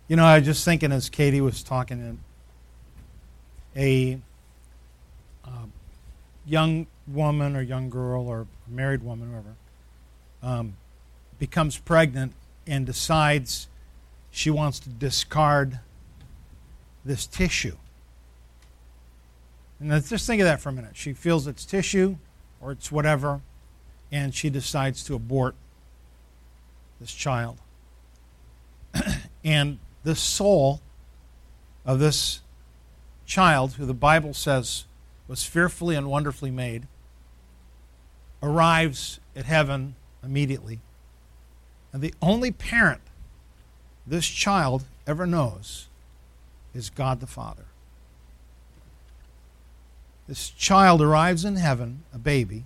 You know, I was just thinking as Katie was talking, a young woman or young girl or married woman, whoever, becomes pregnant and decides she wants to discard this tissue. And let's just think of that for a minute. She feels it's tissue or it's whatever, and she decides to abort this child. And the soul of this child, who the Bible says was fearfully and wonderfully made, arrives at heaven immediately. And the only parent this child ever knows is God the Father. This child arrives in heaven, a baby.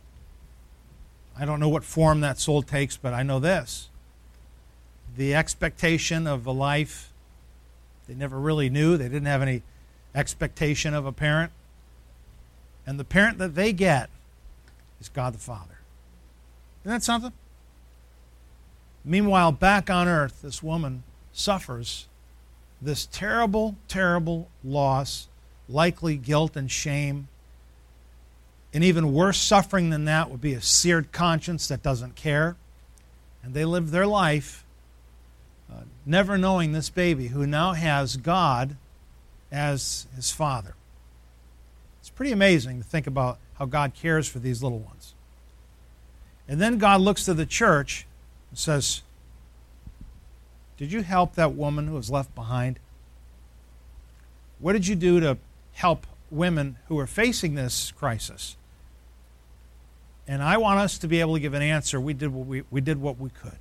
I don't know what form that soul takes, but I know this. The expectation of a life they never really knew. They didn't have any expectation of a parent. And the parent that they get is God the Father. Isn't that something? Meanwhile, back on earth, this woman suffers this terrible, terrible loss, likely guilt and shame. And even worse suffering than that would be a seared conscience that doesn't care. And they live their life never knowing this baby who now has God as his father. It's pretty amazing to think about how God cares for these little ones. And then God looks to the church and says, did you help that woman who was left behind? What did you do to help women who are facing this crisis? And I want us to be able to give an answer. We did what we could.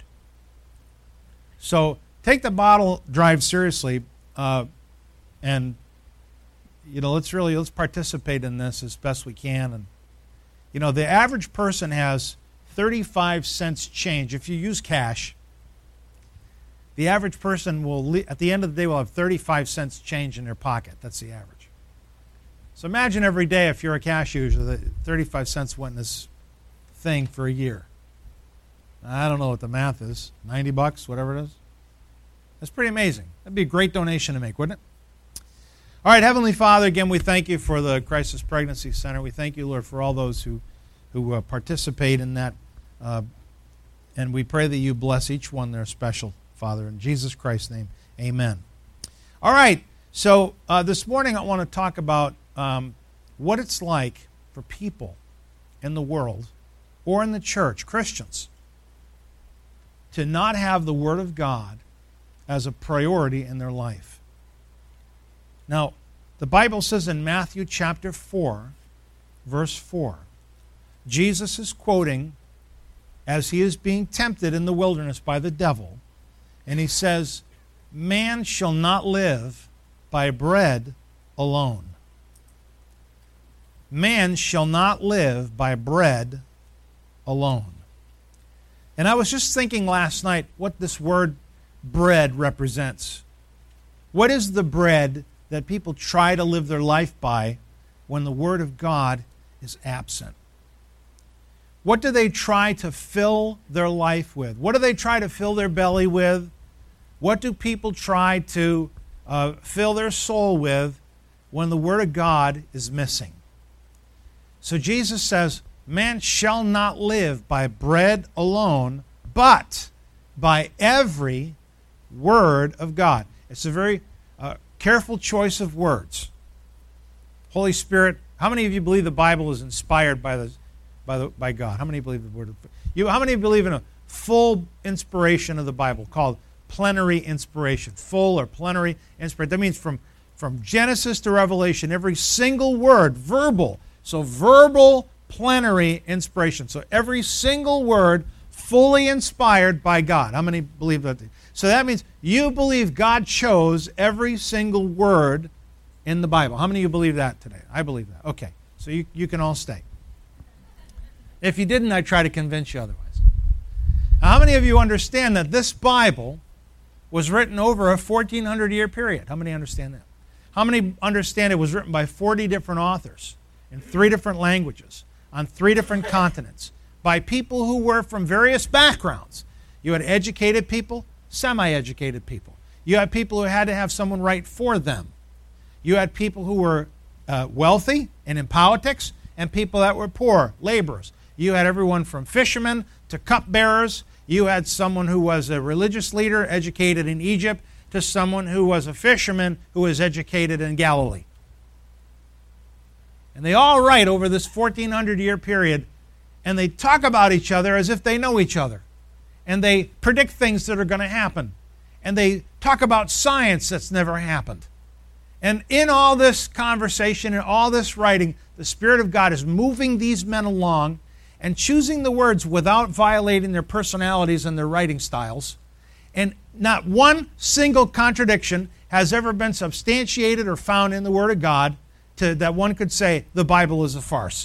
So take the bottle drive seriously, and let's participate in this as best we can. And the average person has 35 cents change. If you use cash, the average person will, at the end of the day, will have 35 cents change in their pocket. That's the average. So imagine every day, if you're a cash user, that 35 cents went in this thing for a year. I don't know what the math is. $90, whatever it is. That's pretty amazing. That'd be a great donation to make, wouldn't it? All right, Heavenly Father, again, we thank you for the Crisis Pregnancy Center. We thank you, Lord, for all those who participate in that. And we pray that you bless each one there special, Father. In Jesus Christ's name, amen. All right, so this morning I want to talk about what it's like for people in the world or in the church, Christians, to not have the Word of God as a priority in their life. Now, the Bible says in Matthew chapter 4, verse 4, Jesus is quoting as he is being tempted in the wilderness by the devil, and he says, man shall not live by bread alone. Man shall not live by bread alone. And I was just thinking last night what this word bread represents. What is the bread that people try to live their life by when the Word of God is absent? What do they try to fill their life with? What do they try to fill their belly with? What do people try to fill their soul with when the Word of God is missing? So Jesus says, man shall not live by bread alone, but by every Word of God. It's a very careful choice of words. Holy Spirit, how many of you believe the Bible is inspired by God? How many believe the Word of God? How many believe in a full inspiration of the Bible called plenary inspiration? Full or plenary inspiration. That means from Genesis to Revelation, every single word, verbal. So verbal plenary inspiration. So every single word fully inspired by God. How many believe that? So that means you believe God chose every single word in the Bible. How many of you believe that today? I believe that. Okay, so you can all stay. If you didn't, I'd try to convince you otherwise. Now, how many of you understand that this Bible was written over a 1,400-year period? How many understand that? How many understand it was written by 40 different authors in 3 different languages on 3 different continents by people who were from various backgrounds? You had educated people, semi-educated people. You had people who had to have someone write for them. You had people who were wealthy and in politics, and people that were poor, laborers. You had everyone from fishermen to cupbearers. You had someone who was a religious leader educated in Egypt to someone who was a fisherman who was educated in Galilee. And they all write over this 1,400-year period, and they talk about each other as if they know each other. And they predict things that are going to happen. And they talk about science that's never happened. And in all this conversation and all this writing, the Spirit of God is moving these men along and choosing the words without violating their personalities and their writing styles. And not one single contradiction has ever been substantiated or found in the Word of God that one could say the Bible is a farce.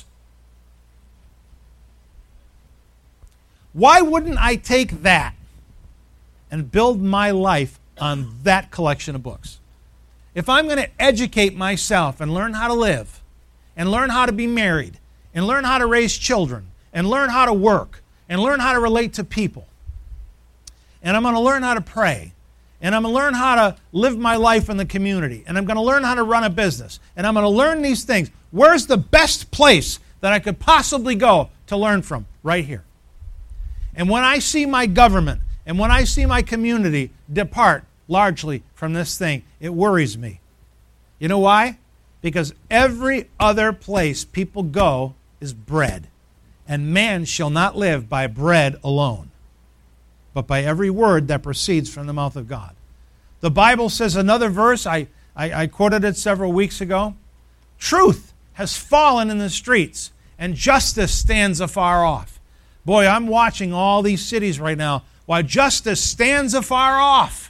Why wouldn't I take that and build my life on that collection of books? If I'm going to educate myself and learn how to live, and learn how to be married, and learn how to raise children, and learn how to work, and learn how to relate to people, and I'm going to learn how to pray, and I'm going to learn how to live my life in the community, and I'm going to learn how to run a business, and I'm going to learn these things, where's the best place that I could possibly go to learn from? Right here. And when I see my government and when I see my community depart largely from this thing, it worries me. You know why? Because every other place people go is bread. And man shall not live by bread alone, but by every word that proceeds from the mouth of God. The Bible says another verse, I quoted it several weeks ago, truth has fallen in the streets, and justice stands afar off. Boy, I'm watching all these cities right now while justice stands afar off.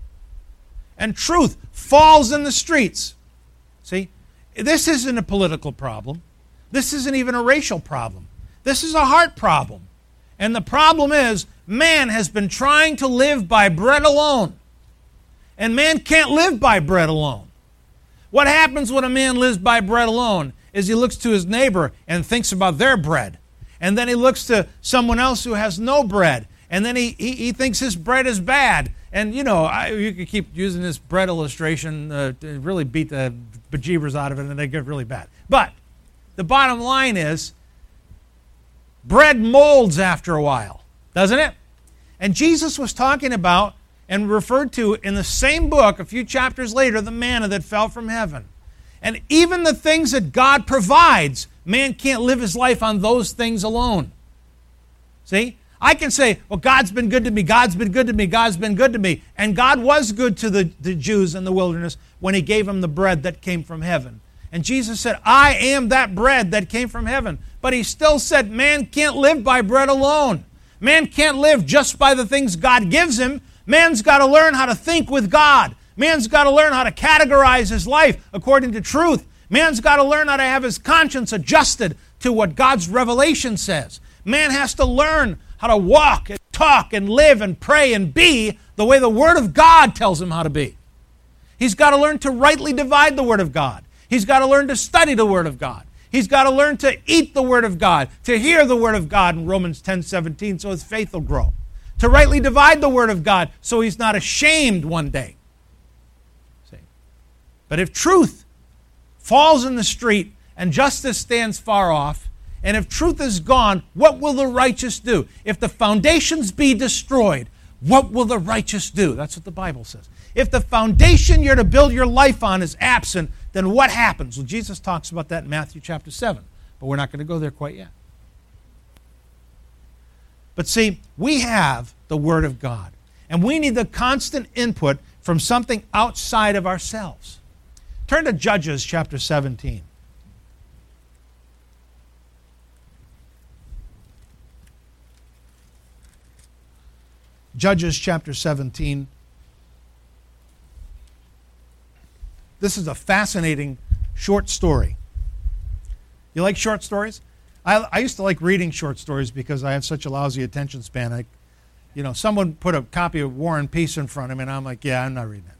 And truth falls in the streets. See, this isn't a political problem. This isn't even a racial problem. This is a heart problem. And the problem is, man has been trying to live by bread alone. And man can't live by bread alone. What happens when a man lives by bread alone is he looks to his neighbor and thinks about their bread. And then he looks to someone else who has no bread. And then he thinks his bread is bad. And, you know, you could keep using this bread illustration to really beat the bejeebers out of it, and they get really bad. But the bottom line is, bread molds after a while, doesn't it? And Jesus was talking about and referred to in the same book, a few chapters later, the manna that fell from heaven. And even the things that God provides, man can't live his life on those things alone. See? I can say, well, God's been good to me, God's been good to me, God's been good to me. And God was good to the Jews in the wilderness when he gave them the bread that came from heaven. And Jesus said, I am that bread that came from heaven. But he still said, man can't live by bread alone. Man can't live just by the things God gives him. Man's got to learn how to think with God. Man's got to learn how to categorize his life according to truth. Man's got to learn how to have his conscience adjusted to what God's revelation says. Man has to learn how to walk and talk and live and pray and be the way the Word of God tells him how to be. He's got to learn to rightly divide the Word of God. He's got to learn to study the Word of God. He's got to learn to eat the Word of God, to hear the Word of God in Romans 10:17 so his faith will grow. To rightly divide the Word of God so he's not ashamed one day. See? But if truth falls in the street and justice stands far off, and if truth is gone, what will the righteous do? If the foundations be destroyed, what will the righteous do? That's what the Bible says. If the foundation you're to build your life on is absent, then what happens? Well, Jesus talks about that in Matthew chapter 7, but we're not going to go there quite yet. But see, we have the Word of God, and we need the constant input from something outside of ourselves. Turn to Judges chapter 17. Judges chapter 17. This is a fascinating short story. You like short stories? I used to like reading short stories because I have such a lousy attention span. Someone put a copy of War and Peace in front of me, and I'm like, yeah, I'm not reading it.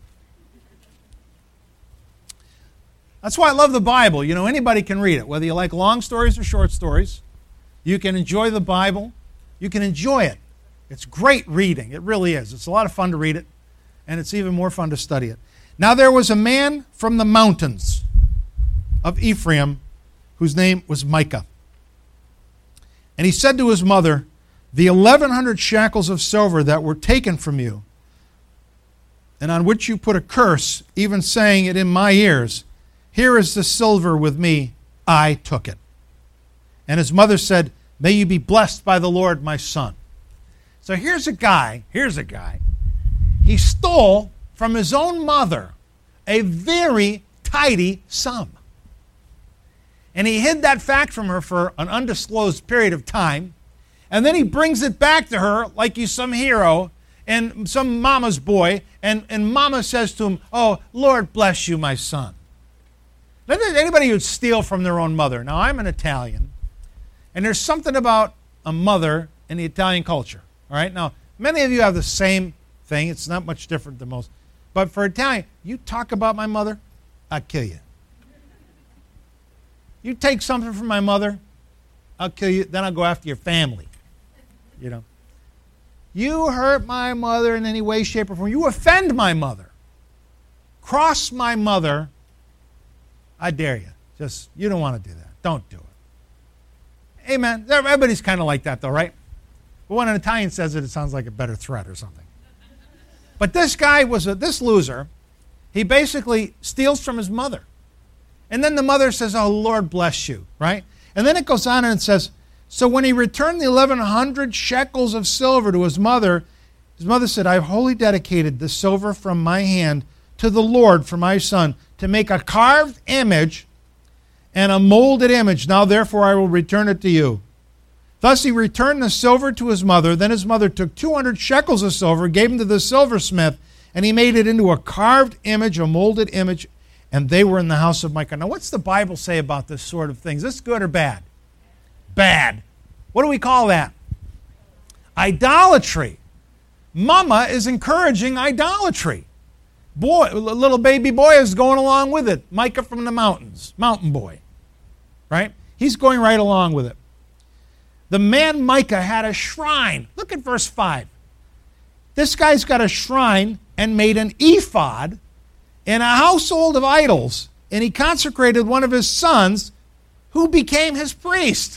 That's why I love the Bible. Anybody can read it, whether you like long stories or short stories. You can enjoy the Bible. You can enjoy it. It's great reading. It really is. It's a lot of fun to read it. and it's even more fun to study it. Now there was a man from the mountains of Ephraim whose name was Micah. And he said to his mother, the 1,100 shekels of silver that were taken from you, and on which you put a curse, even saying it in my ears, here is the silver with me, I took it. And his mother said, may you be blessed by the Lord, my son. So here's a guy. He stole from his own mother a very tidy sum. And he hid that fact from her for an undisclosed period of time. And then he brings it back to her like he's some hero and some mama's boy. And mama says to him, oh, Lord bless you, my son. Anybody who'd steal from their own mother. Now, I'm an Italian. And there's something about a mother in the Italian culture. All right? Now, many of you have the same thing. It's not much different than most. But for Italian, you talk about my mother, I'll kill you. You take something from my mother, I'll kill you. Then I'll go after your family. You know. You hurt my mother in any way, shape, or form. You offend my mother. Cross my mother. I dare you. You don't want to do that. Don't do it. Amen. Everybody's kind of like that, though, right? But when an Italian says it, it sounds like a better threat or something. But this guy this loser. He basically steals from his mother. And then the mother says, oh, Lord bless you, right? And then it goes on and it says, so when he returned the 1,100 shekels of silver to his mother said, I have wholly dedicated the silver from my hand to the Lord for my son to make a carved image and a molded image. Now, therefore, I will return it to you. Thus he returned the silver to his mother. Then his mother took 200 shekels of silver, gave them to the silversmith, and he made it into a carved image, a molded image, and they were in the house of Micah. Now, what's the Bible say about this sort of thing? Is this good or bad? Bad. What do we call that? Idolatry. Mama is encouraging idolatry. Boy, little baby boy is going along with it. Micah from the mountains, mountain boy, right? He's going right along with it. The man Micah had a shrine. Look at verse 5. This guy's got a shrine and made an ephod in a household of idols, and he consecrated one of his sons who became his priest.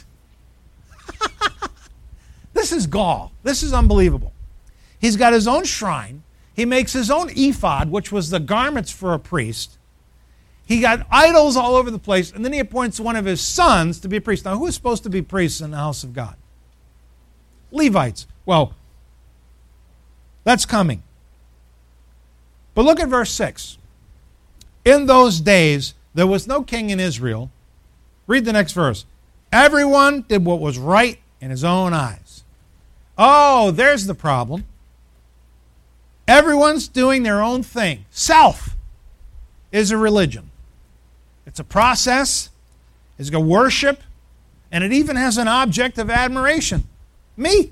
This is gall. This is unbelievable. He's got his own shrine. He makes his own ephod, which was the garments for a priest. He got idols all over the place, and then he appoints one of his sons to be a priest. Now, who is supposed to be priests in the house of God? Levites. Well, that's coming. But look at verse 6. In those days, there was no king in Israel. Read the next verse. Everyone did what was right in his own eyes. Oh, there's the problem. Everyone's doing their own thing. Self is a religion. It's a process. It's a worship. And it even has an object of admiration. Me.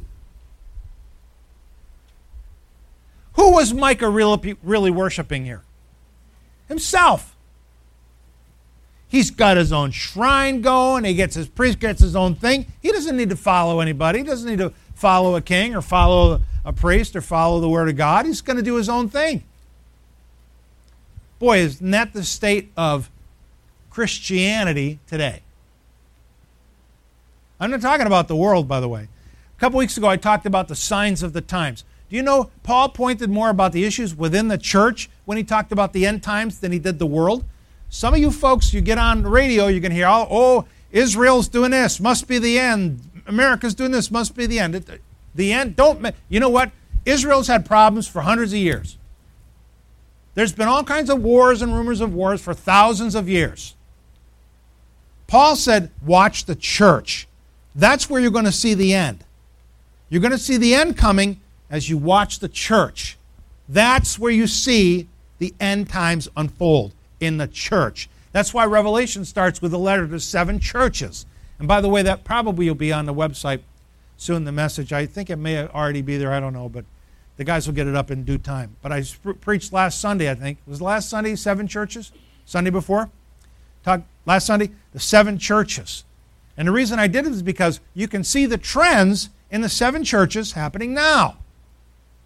Who was Micah really worshiping here? Himself. He's got his own shrine going. His priest gets his own thing. He doesn't need to follow anybody. He doesn't need to follow a king or follow a priest or follow the Word of God. He's going to do his own thing. Boy, isn't that the state of Christianity today? I'm not talking about the world, by the way. A couple weeks ago, I talked about the signs of the times. Do you know Paul pointed more about the issues within the church when he talked about the end times than he did the world? Some of you folks, you get on the radio, you can hear, oh, Israel's doing this, must be the end. America's doing this, must be the end. The end, you know what? Israel's had problems for hundreds of years. There's been all kinds of wars and rumors of wars for thousands of years. Paul said, watch the church. That's where you're going to see the end. You're going to see the end coming as you watch the church. That's where you see the end times unfold, in the church. That's why Revelation starts with a letter to 7 churches. And by the way, that probably will be on the website soon, the message. I think it may already be there, I don't know, but the guys will get it up in due time. But I preached last Sunday, I think. Was last Sunday 7 churches? Sunday before? Last Sunday, the 7 churches. And the reason I did it is because you can see the trends in the 7 churches happening now.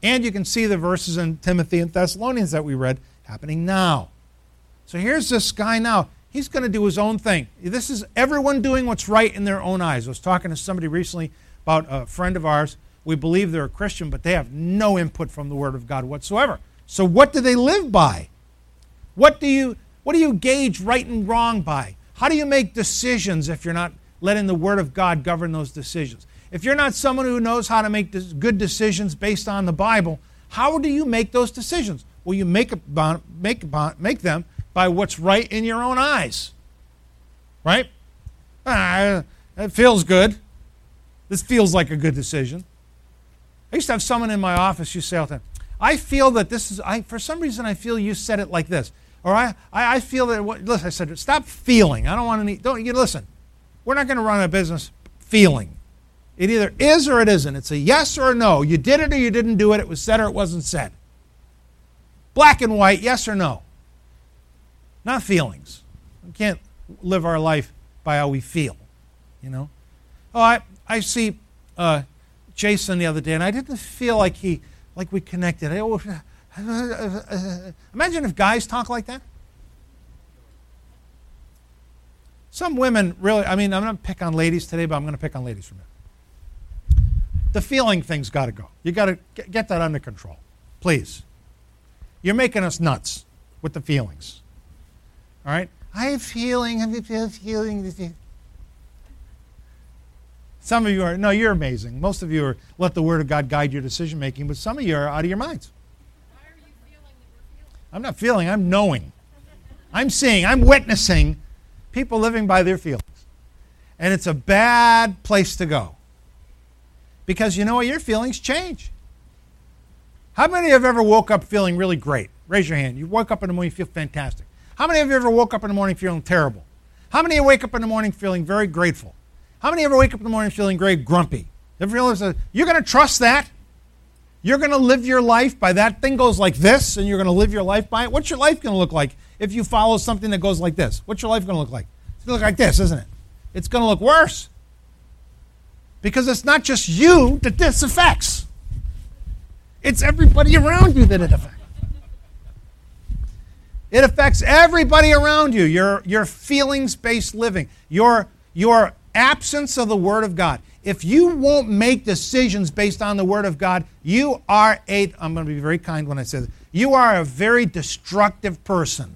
And you can see the verses in Timothy and Thessalonians that we read happening now. So here's this guy now. He's going to do his own thing. This is everyone doing what's right in their own eyes. I was talking to somebody recently about a friend of ours. We believe they're a Christian, but they have no input from the Word of God whatsoever. So what do they live by? What do you gauge right and wrong by? How do you make decisions if you're not letting the Word of God govern those decisions? If you're not someone who knows how to make good decisions based on the Bible, how do you make those decisions? Well, you make them by what's right in your own eyes. Right? It feels good. This feels like a good decision. I used to have someone in my office, you say all the time, I feel that this is, for some reason I feel you said it like this. Or I feel that, listen, I said, stop feeling. I don't want any, listen, we're not going to run a business feeling. It either is or it isn't. It's a yes or a no. You did it or you didn't do it. It was said or it wasn't said. Black and white, yes or no. Not feelings. We can't live our life by how we feel, you know. Oh, I see Jason the other day, and I didn't feel like we connected. Imagine if guys talk like that. Some women really, I'm going to pick on ladies today, but I'm going to pick on ladies for a minute. The feeling thing's got to go. You got to get that under control, please. You're making us nuts with the feelings. All right? I have feeling. Some of you are, no, you're amazing. Most of you are, let the Word of God guide your decision making, but some of you are out of your minds. Why are you feeling that we're feeling? I'm not feeling, I'm knowing. I'm seeing, I'm witnessing people living by their feelings. And it's a bad place to go. Because you know what? Your feelings change. How many have ever woke up feeling really great? Raise your hand. You woke up in the morning, you feel fantastic. How many of you ever woke up in the morning feeling terrible? How many of you wake up in the morning feeling very grateful? How many ever wake up in the morning feeling very grumpy? Ever realize that you're going to trust that? You're going to live your life by that thing goes like this, and you're going to live your life by it? What's your life going to look like if you follow something that goes like this? What's your life going to look like? It's going to look like this, isn't it? It's going to look worse. Because it's not just you that this affects. It's everybody around you that it affects. It affects everybody around you. Your feelings-based living. Your absence of the Word of God. If you won't make decisions based on the Word of God, you are I'm going to be very kind when I say this, you are a very destructive person.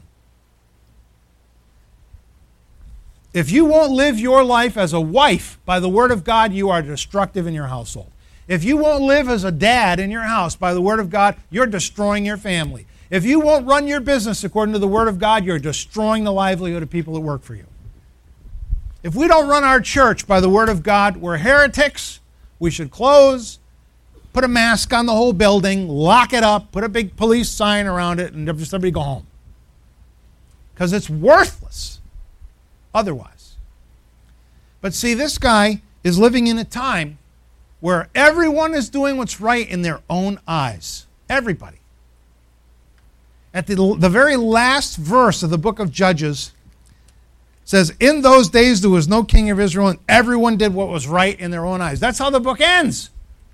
If you won't live your life as a wife by the Word of God, you are destructive in your household. If you won't live as a dad in your house by the Word of God, you're destroying your family. If you won't run your business according to the Word of God, you're destroying the livelihood of people that work for you. If we don't run our church by the Word of God, we're heretics. We should close, put a mask on the whole building, lock it up, put a big police sign around it, and just everybody go home. Because it's worthless otherwise. But see, this guy is living in a time where everyone is doing what's right in their own eyes. Everybody. At the very last verse of the book of Judges, says, in those days there was no king of Israel, and everyone did what was right in their own eyes. That's how the book ends.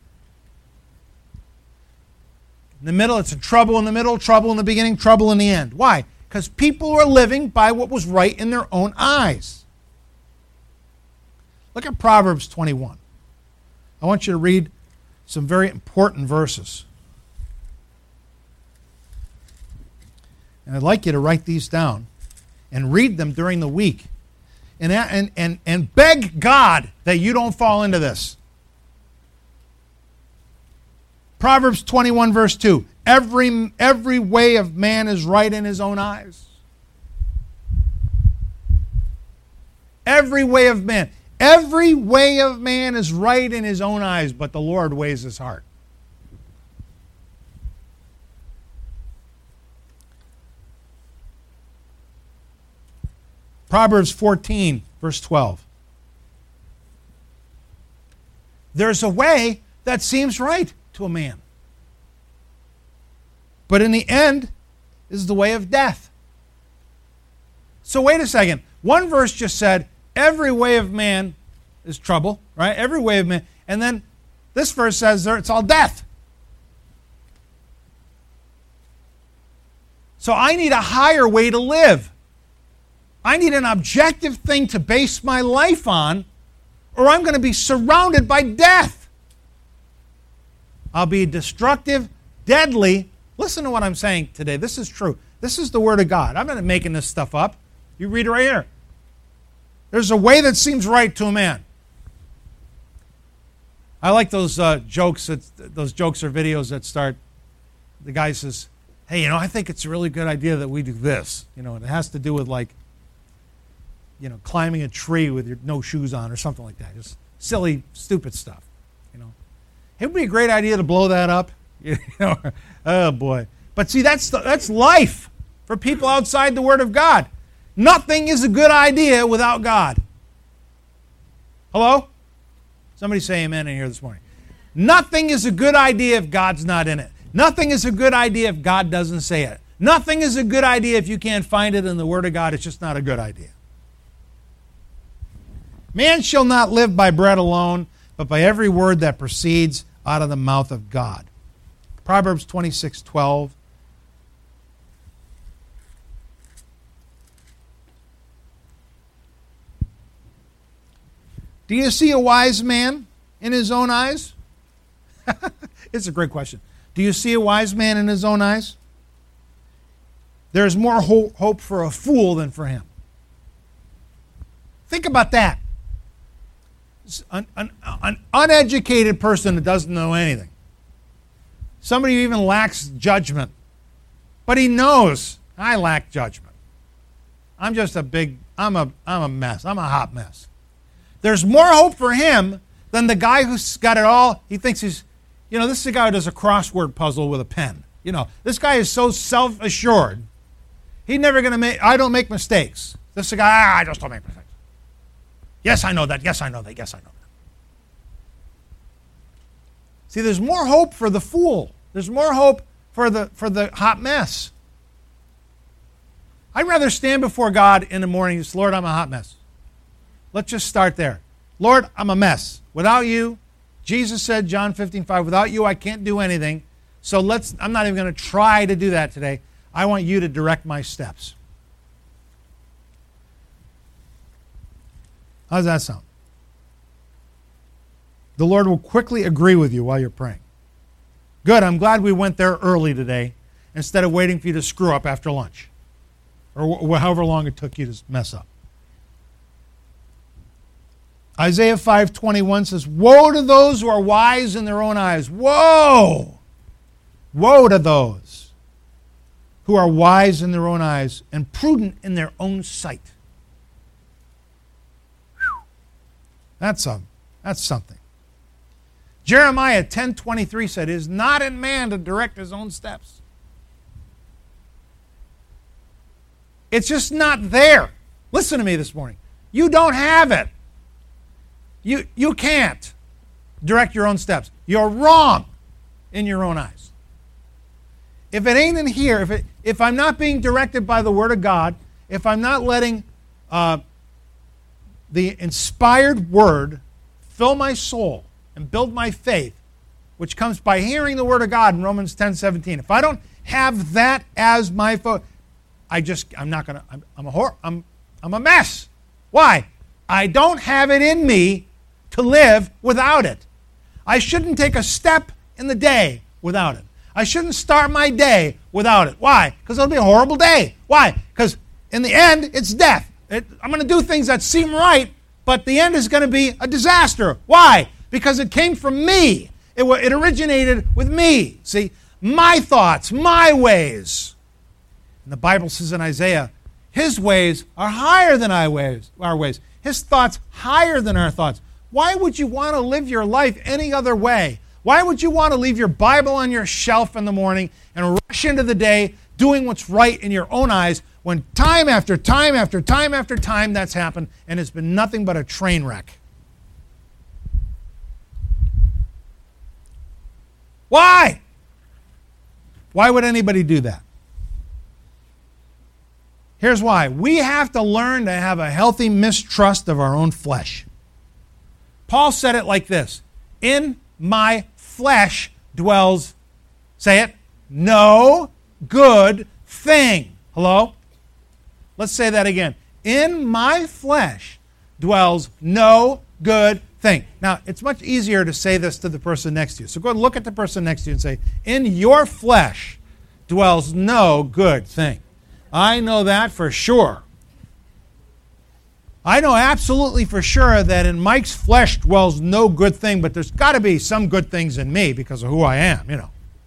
In the middle, it's trouble in the middle, trouble in the beginning, trouble in the end. Why? Because people were living by what was right in their own eyes. Look at Proverbs 21. I want you to read some very important verses. And I'd like you to write these down and read them during the week. And beg God that you don't fall into this. Proverbs 21, verse 2. Every way of man is right in his own eyes. Every way of man. Every way of man is right in his own eyes, but the Lord weighs his heart. Proverbs 14, verse 12. There's a way that seems right to a man, but in the end is the way of death. So wait a second. One verse just said, every way of man is trouble, right? Every way of man. And then this verse says it's all death. So I need a higher way to live. I need an objective thing to base my life on, or I'm going to be surrounded by death. I'll be destructive, deadly. Listen to what I'm saying today. This is true. This is the Word of God. I'm not making this stuff up. You read it right here. There's a way that seems right to a man. I like those jokes or videos that start, the guy says, hey, I think it's a really good idea that we do this. And it has to do with climbing a tree with your no shoes on or something like that. Just silly, stupid stuff. It would be a great idea to blow that up. Oh boy. But see, that's life for people outside the Word of God. Nothing is a good idea without God. Hello? Somebody say amen in here this morning. Nothing is a good idea if God's not in it. Nothing is a good idea if God doesn't say it. Nothing is a good idea if you can't find it in the Word of God. It's just not a good idea. Man shall not live by bread alone, but by every word that proceeds out of the mouth of God. Proverbs 26:12. Do you see a wise man in his own eyes? It's a great question. Do you see a wise man in his own eyes? There is more hope for a fool than for him. Think about that. An uneducated person that doesn't know anything. Somebody who even lacks judgment. But he knows, I lack judgment. I'm just I'm a mess. I'm a hot mess. There's more hope for him than the guy who's got it all. He thinks this is the guy who does a crossword puzzle with a pen. This guy is so self-assured. He's never going to I don't make mistakes. This is the guy, I just don't make mistakes. Yes, I know that. Yes, I know that. Yes, I know that. See, there's more hope for the fool. There's more hope for the hot mess. I'd rather stand before God in the morning and say, Lord, I'm a hot mess. Let's just start there. Lord, I'm a mess. Without you, Jesus said, John 15:5, without you I can't do anything. So I'm not even going to try to do that today. I want you to direct my steps. How does that sound? The Lord will quickly agree with you while you're praying. Good, I'm glad we went there early today instead of waiting for you to screw up after lunch or however long it took you to mess up. Isaiah 5:21 says, woe to those who are wise in their own eyes. Woe! Woe to those who are wise in their own eyes and prudent in their own sight. That's something. Jeremiah 10:23 said, it is not in man to direct his own steps. It's just not there. Listen to me this morning. You don't have it. You can't direct your own steps. You're wrong in your own eyes. If it ain't in here, if I'm not being directed by the Word of God, if I'm not letting the inspired Word fill my soul and build my faith, which comes by hearing the Word of God in Romans 10:17. If I don't have that as my focus, I'm a mess. Why? I don't have it in me to live without it. I shouldn't take a step in the day without it. I shouldn't start my day without it. Why? Because it'll be a horrible day. Why? Because in the end, it's death. I'm going to do things that seem right, but the end is going to be a disaster. Why? Because it came from me. It originated with me. See, my thoughts, my ways. And the Bible says in Isaiah, his ways are higher than our ways. His thoughts higher than our thoughts. Why would you want to live your life any other way? Why would you want to leave your Bible on your shelf in the morning and rush into the day doing what's right in your own eyes when time after time after time after time that's happened and it's been nothing but a train wreck? Why? Why would anybody do that? Here's why. We have to learn to have a healthy mistrust of our own flesh. Paul said it like this. In my flesh dwells, say it, no good thing. Hello? Let's say that again. In my flesh dwells no good thing. Now, it's much easier to say this to the person next to you. So go and look at the person next to you and say, in your flesh dwells no good thing. I know that for sure. I know absolutely for sure that in Mike's flesh dwells no good thing, but there's got to be some good things in me because of who I am, you know.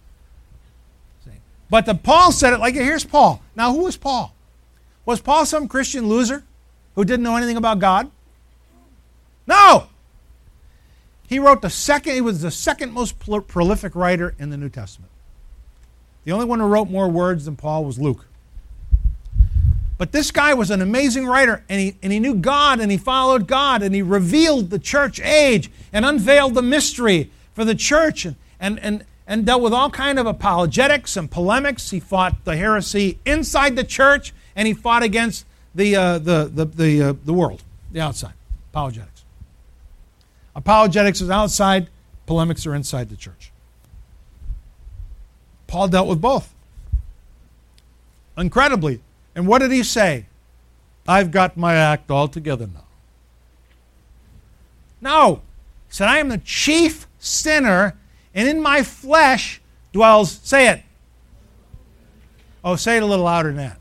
But Paul said it like, here's Paul. Now, who was Paul? Was Paul some Christian loser who didn't know anything about God? No! He was the second most prolific writer in the New Testament. The only one who wrote more words than Paul was Luke. But this guy was an amazing writer, and he knew God, and he followed God, and he revealed the church age and unveiled the mystery for the church and dealt with all kind of apologetics and polemics. He fought the heresy inside the church, and he fought against the world, the outside, apologetics. Apologetics is outside, polemics are inside the church. Paul dealt with both. Incredibly. And what did he say? I've got my act all together now. No. He said, I am the chief sinner, and in my flesh dwells, say it. Oh, say it a little louder than that.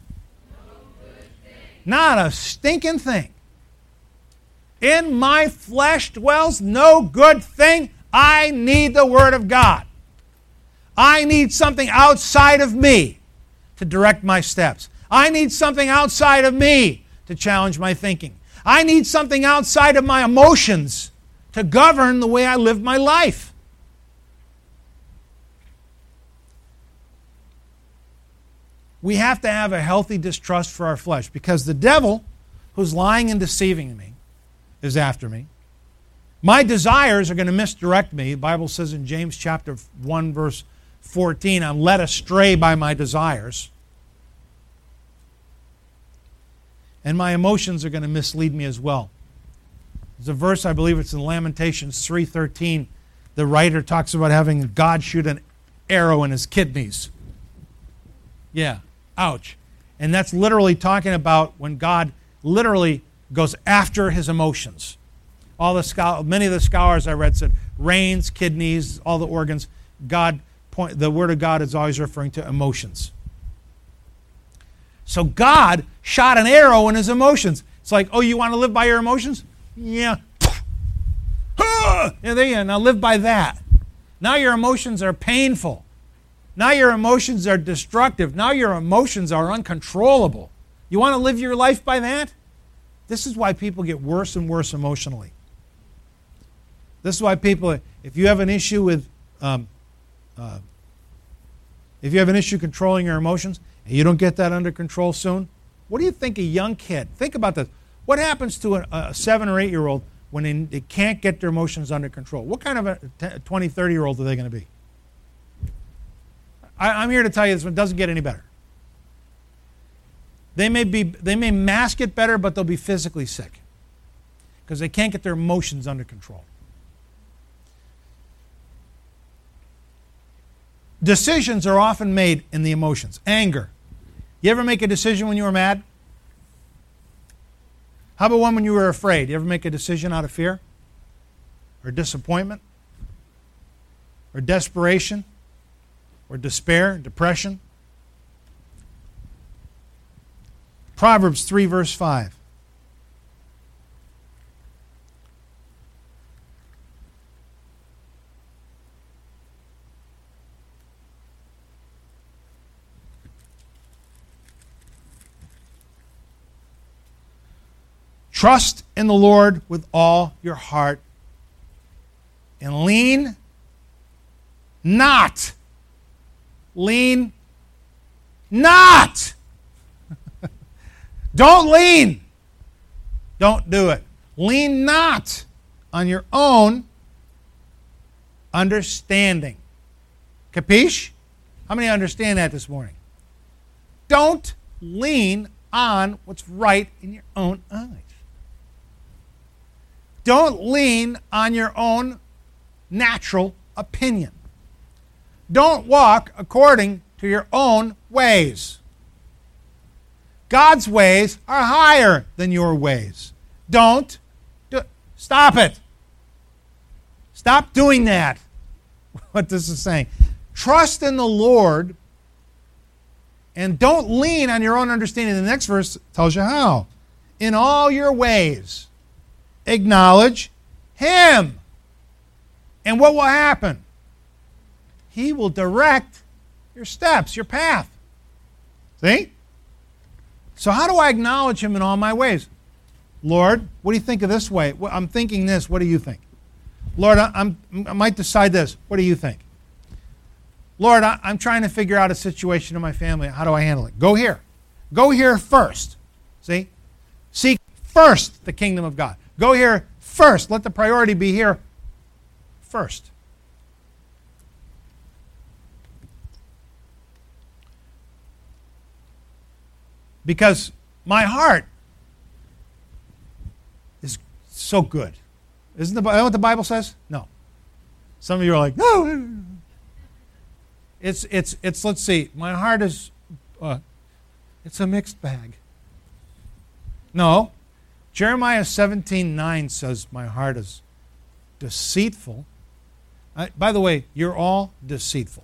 Not a stinking thing. In my flesh dwells no good thing. I need the Word of God. I need something outside of me to direct my steps. I need something outside of me to challenge my thinking. I need something outside of my emotions to govern the way I live my life. We have to have a healthy distrust for our flesh because the devil, who's lying and deceiving me, is after me. My desires are going to misdirect me. The Bible says in James chapter 1, verse 14, I'm led astray by my desires. And my emotions are going to mislead me as well. There's a verse, I believe it's in Lamentations 3:13. The writer talks about having God shoot an arrow in his kidneys. Yeah, ouch. And that's literally talking about when God literally goes after his emotions. Many of the scholars I read said reins, kidneys, all the organs. The Word of God is always referring to emotions. So God shot an arrow in his emotions. It's like, oh, you want to live by your emotions? Yeah. Yeah, there you go. Now live by that. Now your emotions are painful. Now your emotions are destructive. Now your emotions are uncontrollable. You want to live your life by that? This is why people get worse and worse emotionally. This is why people, if you have an issue with, if you have an issue controlling your emotions, and you don't get that under control soon, what do you think a young kid, think about this, what happens to a 7 or 8-year-old when they can't get their emotions under control? What kind of a 20, 30-year-old are they going to be? I'm here to tell you this one doesn't get any better. They may mask it better, but they'll be physically sick because they can't get their emotions under control. Decisions are often made in the emotions. Anger. You ever make a decision when you were mad? How about one when you were afraid? You ever make a decision out of fear? Or disappointment? Or desperation? Or despair? Depression? Proverbs 3, verse 5. Trust in the Lord with all your heart and lean not. Lean not. Don't lean. Don't do it. Lean not on your own understanding. Capiche? How many understand that this morning? Don't lean on what's right in your own eyes. Don't lean on your own natural opinion. Don't walk according to your own ways. God's ways are higher than your ways. Don't. Stop it. Stop doing that. What this is saying. Trust in the Lord and don't lean on your own understanding. The next verse tells you how. In all your ways, acknowledge Him. And what will happen? He will direct your steps, your path. See? So how do I acknowledge Him in all my ways? Lord, what do you think of this way? I'm thinking this. What do you think? Lord, I might decide this. What do you think? Lord, I'm trying to figure out a situation in my family. How do I handle it? Go here. Go here first. See? Seek first the kingdom of God. Go here first. Let the priority be here first. Because my heart is so good. Isn't that what the Bible says? No. Some of you are like, no. It's let's see, my heart is, it's a mixed bag. No. Jeremiah 17:9 says my heart is deceitful. By the way, you're all deceitful.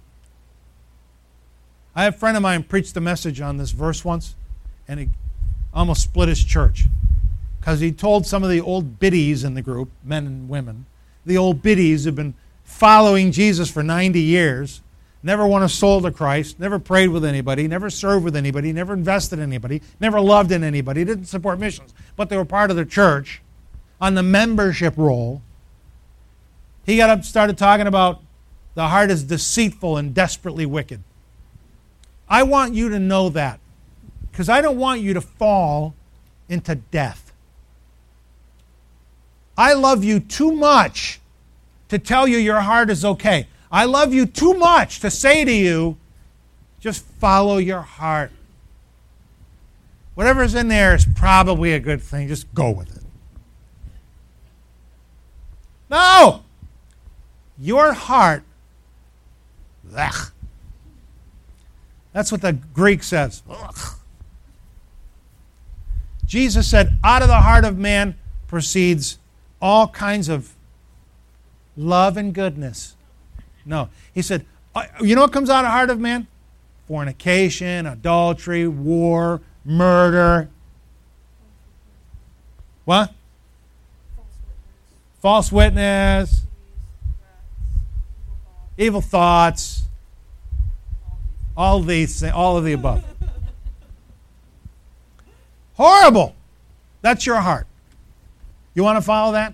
I had a friend of mine preached a message on this verse once, and he almost split his church because he told some of the old biddies in the group, men and women, the old biddies have been following Jesus for 90 years, never won a soul to Christ, never prayed with anybody, never served with anybody, never invested in anybody, never loved in anybody, didn't support missions, but they were part of the church on the membership roll. He got up, started talking about the heart is deceitful and desperately wicked. I want you to know that because I don't want you to fall into death. I love you too much to tell you your heart is okay. I love you too much to say to you, just follow your heart. Whatever's in there is probably a good thing. Just go with it. No! Your heart, blech. That's what the Greek says. Ugh. Jesus said, out of the heart of man proceeds all kinds of love and goodness. No. He said, you know what comes out of the heart of man? Fornication, adultery, war, murder. What? False witness. Evil thoughts. All of the above. Horrible. That's your heart. You want to follow that?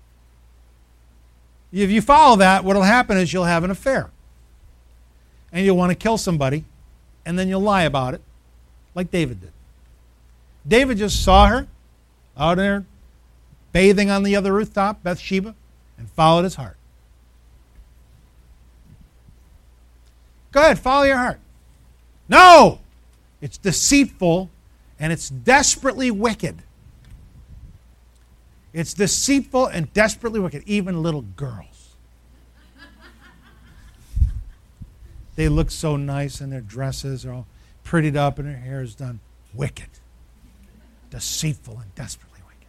If you follow that, what will happen is you'll have an affair. And you'll want to kill somebody, and then you'll lie about it, like David did. David just saw her out there bathing on the other rooftop, Bathsheba, and followed his heart. Go ahead, follow your heart. No! It's deceitful and it's desperately wicked. It's deceitful and desperately wicked. Even little girls. They look so nice and their dresses are all prettied up and their hair is done. Wicked. Deceitful and desperately wicked.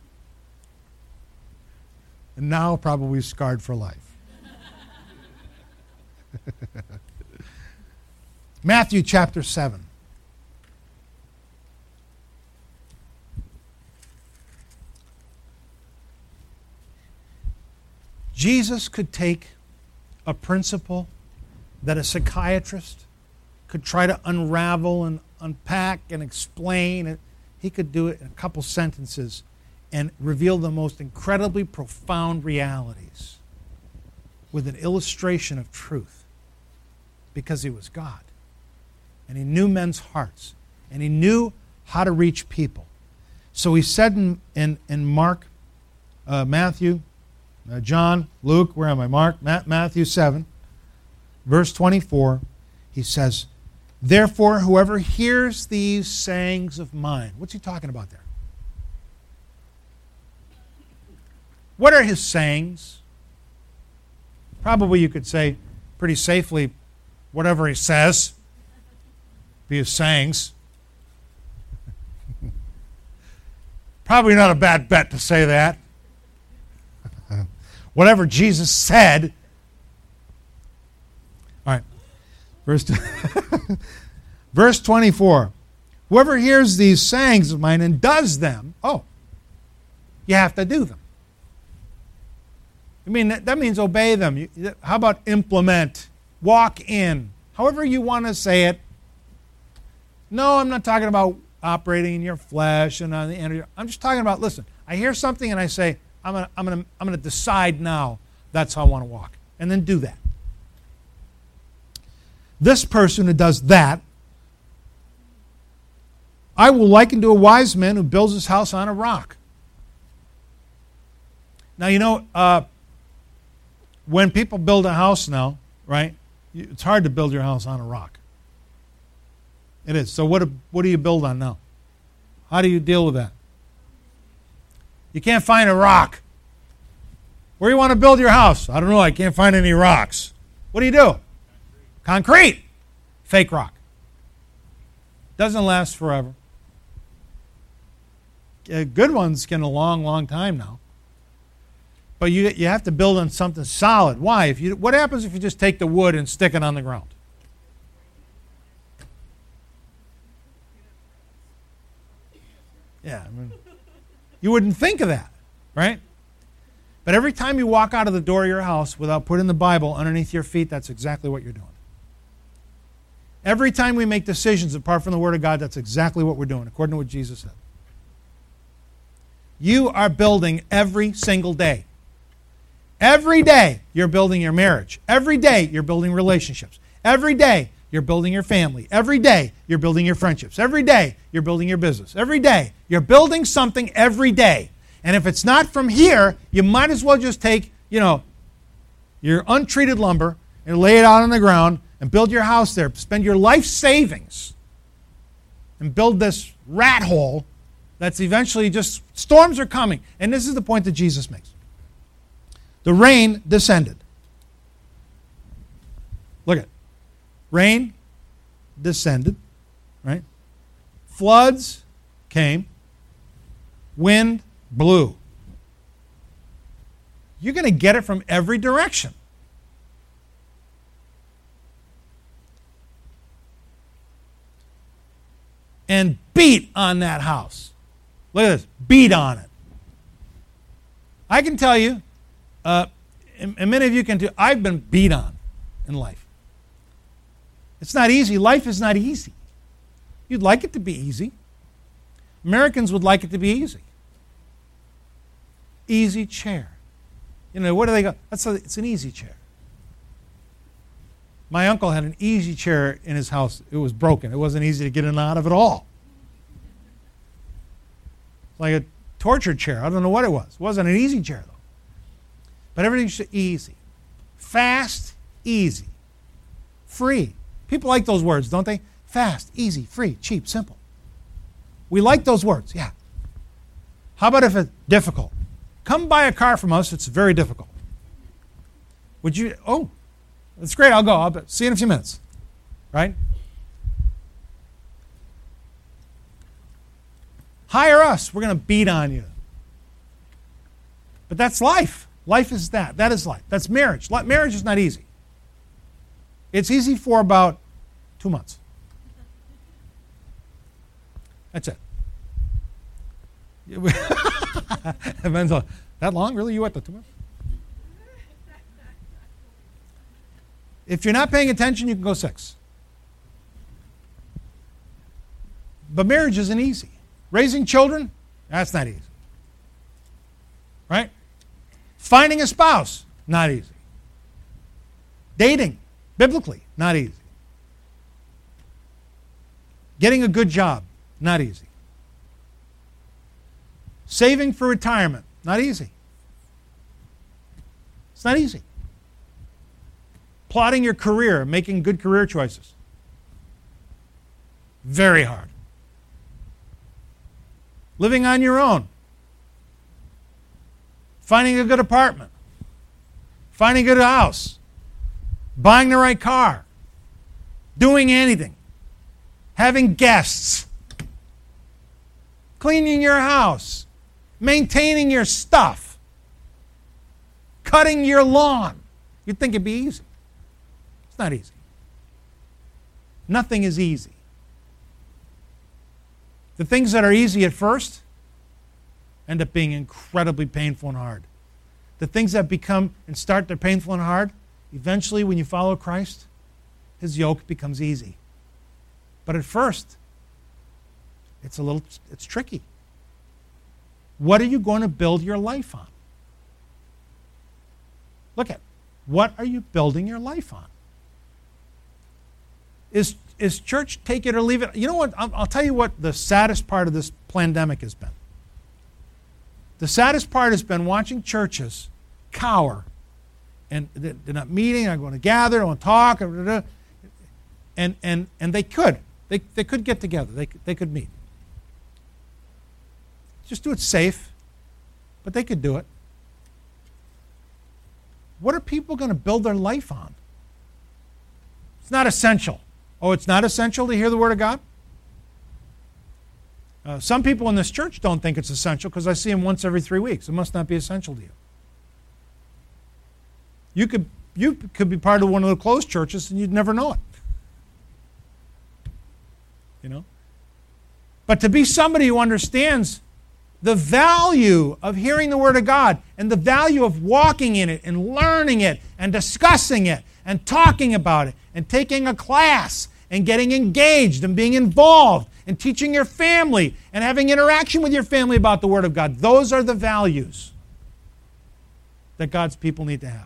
And now probably scarred for life. Matthew chapter 7. Jesus could take a principle that a psychiatrist could try to unravel and unpack and explain. He could do it in a couple sentences and reveal the most incredibly profound realities with an illustration of truth because he was God. And he knew men's hearts. And he knew how to reach people. So he said in Mark, Matthew, John, Luke, where am I? Mark, Matthew 7, verse 24, he says, therefore, whoever hears these sayings of mine. What's he talking about there? What are his sayings? Probably you could say pretty safely, whatever he says. Be his sayings. Probably not a bad bet to say that. Whatever Jesus said. All right. Verse 24. Whoever hears these sayings of mine and does them, you have to do them. I mean, that means obey them. How about implement? Walk in. However you want to say it. No, I'm not talking about operating in your flesh and on the energy. I'm just talking about, listen, I hear something and I say, I'm going to decide now that's how I want to walk. And then do that. This person who does that, I will liken to a wise man who builds his house on a rock. Now, when people build a house now, right, it's hard to build your house on a rock. It is. So what do you build on now? How do you deal with that? You can't find a rock. Where do you want to build your house? I don't know. I can't find any rocks. What do? Concrete. Fake rock. Doesn't last forever. Good ones can a long, long time now. But you have to build on something solid. Why? What happens if you just take the wood and stick it on the ground? Yeah, I mean, you wouldn't think of that, right? But every time you walk out of the door of your house without putting the Bible underneath your feet, that's exactly what you're doing. Every time we make decisions apart from the Word of God, that's exactly what we're doing, according to what Jesus said. You are building every single day. Every day you're building your marriage. Every day you're building relationships. Every day you're building your family. Every day you're building your friendships. Every day you're building your business. Every day you're building something every day. And if it's not from here, you might as well just take, your untreated lumber and lay it out on the ground and build your house there. Spend your life savings and build this rat hole that's eventually just, storms are coming. And this is the point that Jesus makes. The rain descended. Look at it. Rain descended, right? Floods came. Wind blew. You're going to get it from every direction. And beat on that house. Look at this. Beat on it. I can tell you, and many of you can too, I've been beat on in life. It's not easy. Life is not easy. You'd like it to be easy. Americans would like it to be easy. Easy chair. What do they go? It's an easy chair. My uncle had an easy chair in his house. It was broken. It wasn't easy to get in and out of at all. Like a torture chair. I don't know what it was. It wasn't an easy chair, though. But everything's easy. Fast, easy. Free. People like those words, don't they? Fast, easy, free, cheap, simple. We like those words, yeah. How about if it's difficult? Come buy a car from us, it's very difficult. Would you, that's great, I'll go. I'll see you in a few minutes. Right? Hire us, we're going to beat on you. But that's life. Life is that. That is life. That's marriage. Marriage is not easy. It's easy for about 2 months. That's it. That long? Really? You went the 2 months? If you're not paying attention, you can go 6. But marriage isn't easy. Raising children, that's not easy. Right? Finding a spouse, not easy. Dating, biblically, not easy. Getting a good job, not easy. Saving for retirement, not easy. It's not easy. Plotting your career, making good career choices, very hard. Living on your own, finding a good apartment, finding a good house, buying the right car, doing anything, having guests, cleaning your house, maintaining your stuff, cutting your lawn. You'd think it'd be easy. It's not easy. Nothing is easy. The things that are easy at first end up being incredibly painful and hard. The things that become and start they're painful and hard, eventually when you follow Christ, his yoke becomes easy. But at first, it's tricky. What are you going to build your life on? Look at, what are you building your life on? Is church take it or leave it? You know what? I'll tell you what the saddest part of this pandemic has been. The saddest part has been watching churches cower. And they're not meeting, they're not going to gather, they want to talk. And they could. They could get together. They could meet. Just do it safe. But they could do it. What are people going to build their life on? It's not essential. Oh, it's not essential to hear the Word of God? Some people in this church don't think it's essential because I see them once every 3 weeks. It must not be essential to you. You could be part of one of the closed churches and you'd never know it. You know? But to be somebody who understands the value of hearing the Word of God and the value of walking in it and learning it and discussing it and talking about it and taking a class and getting engaged and being involved and teaching your family and having interaction with your family about the Word of God. Those are the values that God's people need to have.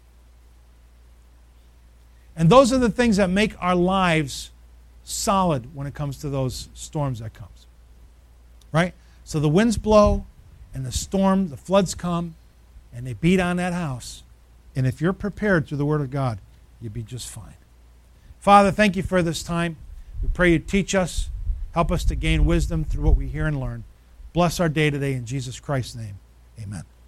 And those are the things that make our lives solid when it comes to those storms that comes. Right? So the winds blow and the floods come and they beat on that house. And if you're prepared through the Word of God, you'll be just fine. Father, thank you for this time. We pray you teach us, help us to gain wisdom through what we hear and learn. Bless our day today in Jesus Christ's name. Amen.